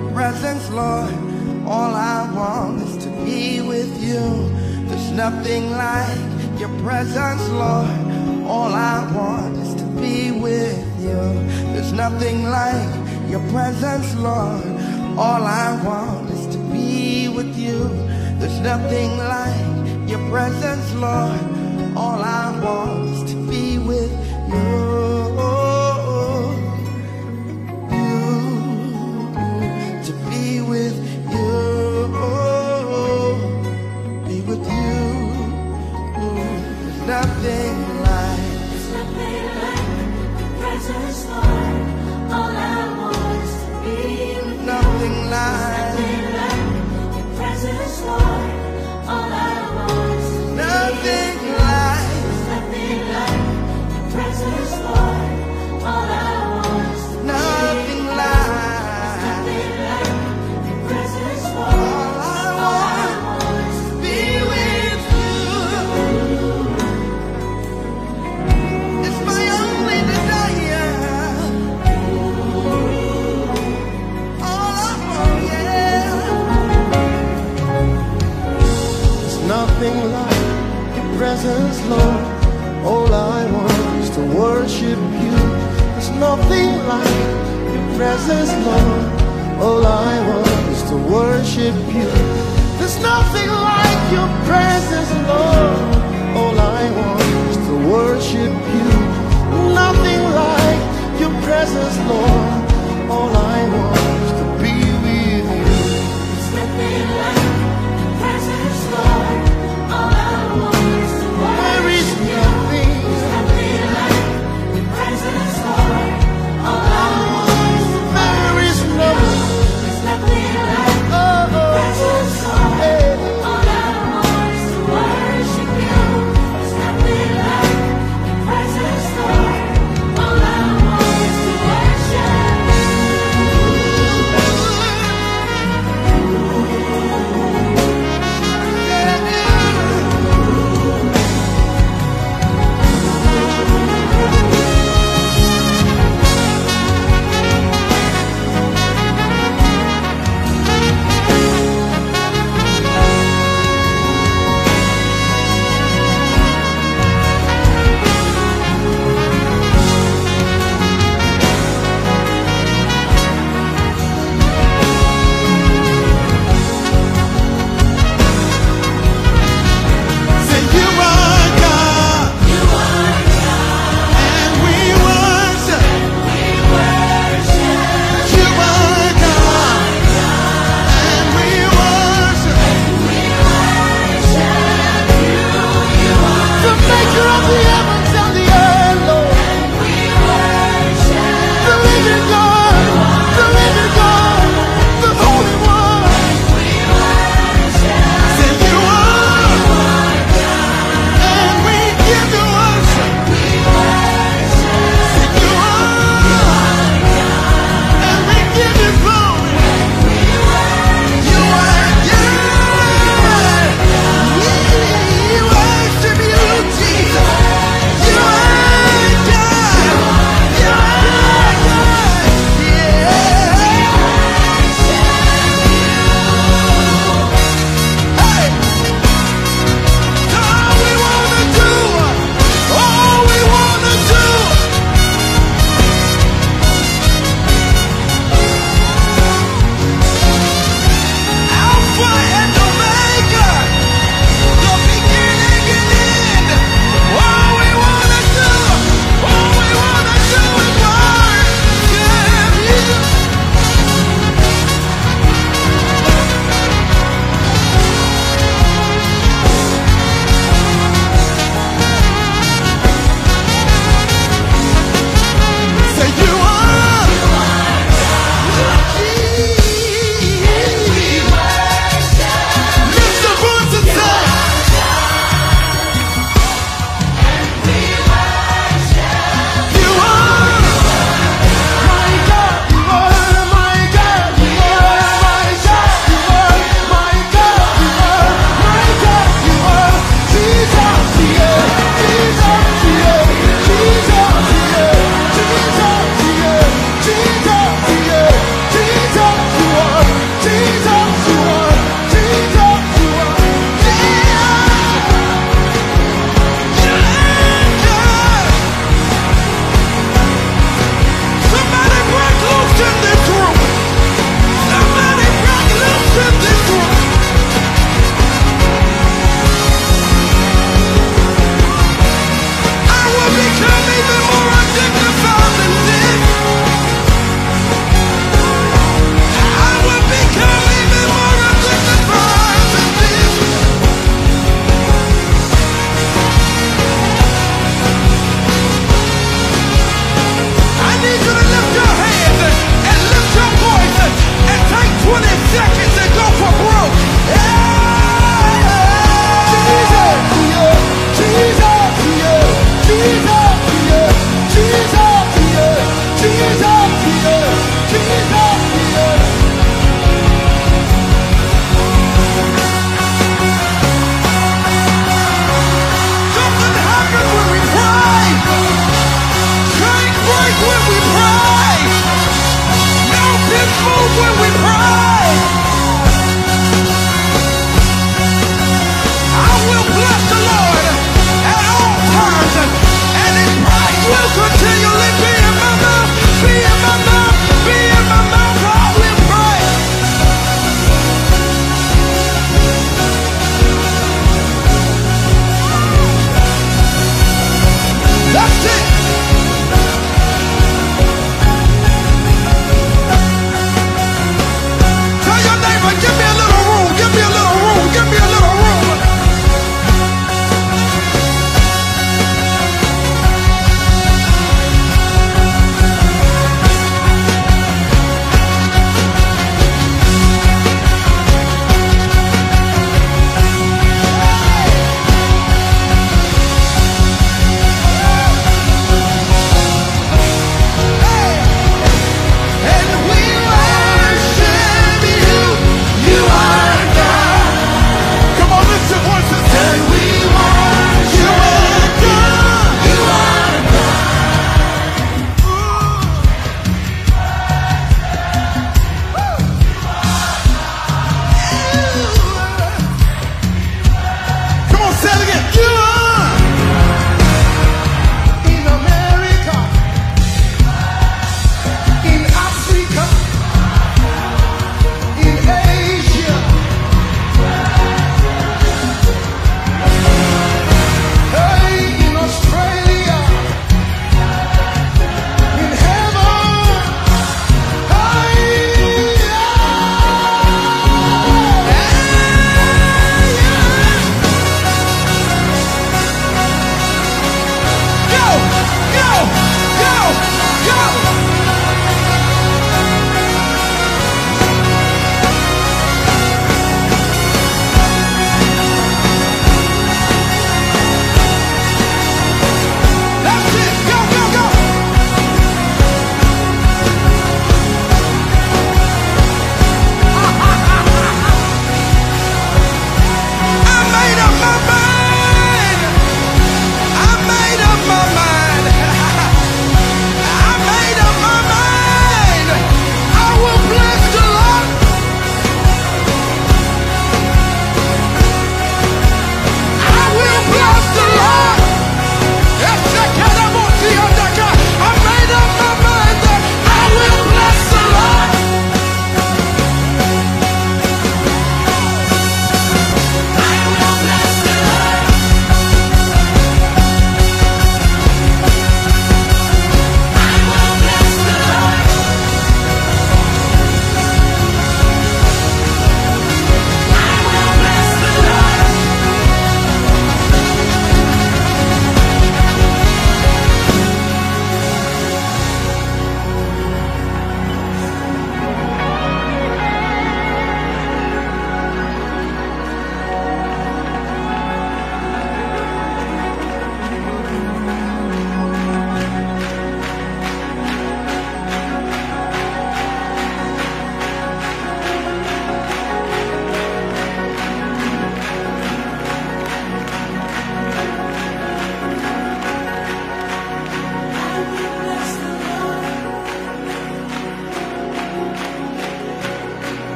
your presence, Lord. All I want is to be with you. There's nothing like your presence, Lord. All I want is to be with you. There's nothing like your presence, Lord. All I want is to be with you. There's nothing like your presence, Lord. All I want is to be with you. To be with you. Be with you. There's nothing like your presence, Lord. All I want is to be with you. Nothing like your presence, Lord. All I want is to be nothing with you. like Nothing like your presence, Lord. All I want is to be nothing with like nothing like your presence, Lord. all I want is to be with you. It's my only desire. All I want, yeah. There's nothing like your presence, Lord. All I want is to worship you. There's nothing like your presence, Lord. All I want is to worship you. There's nothing like your presence, Lord. All I want is to worship you. Nothing like your presence, Lord. All I want is to be with you. There's nothing like your presence, Lord. All I want is to There is worship you. nothing. Nothing like your presence, Lord. All I want is to There is worship you. nothing. There's nothing like your presence, Lord. All I want is to worship you. There's nothing like your presence, Lord. All I want is to worship you.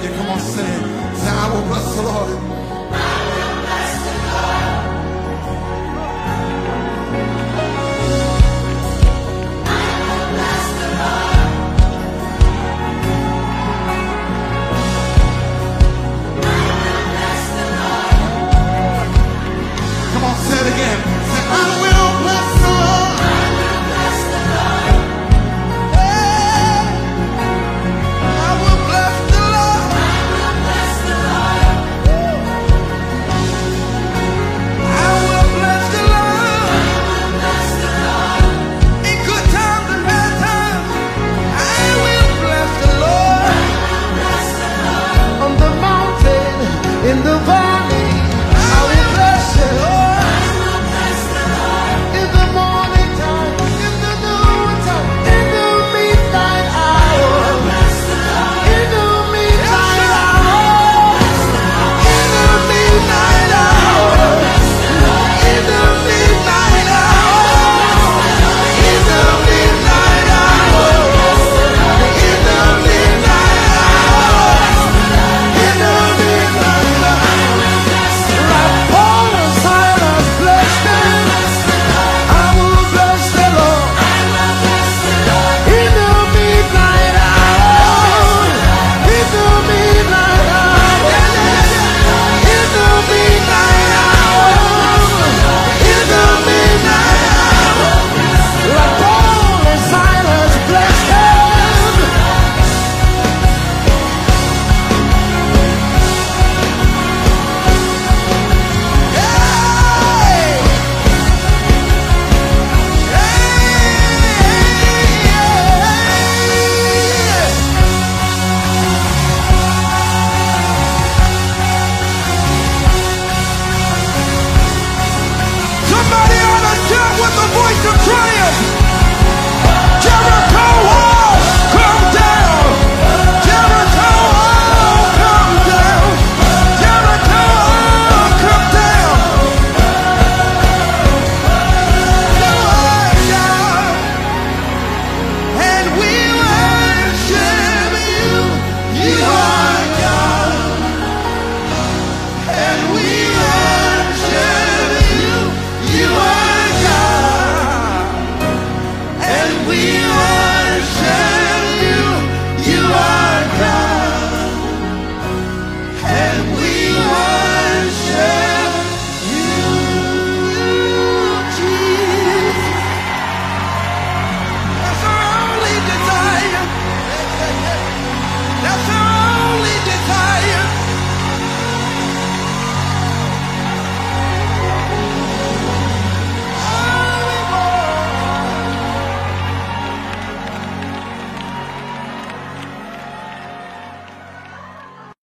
you. Come on, say it. Say, I will bless the Lord. Come on, say it again. Say, I will bless the Lord. Hey, I will bless the Lord. I will bless the Lord. In good times and bad times, I will bless the Lord. On the mountain, in the valley, I will bless the Lord. In the morning time, in the noon time, in the midnight hour, in the midnight hour, in the midnight hour, in the midnight hour, in the midnight hour, in the midnight hour, in the midnight hour. Like Paul and Silas blessed them, I will bless the Lord. In the midnight hour, in the midnight hour, in the midnight hour, in the midnight hour. Like Paul and Silas blessed them. Hey! Somebody ought to shout with the voice of triumph.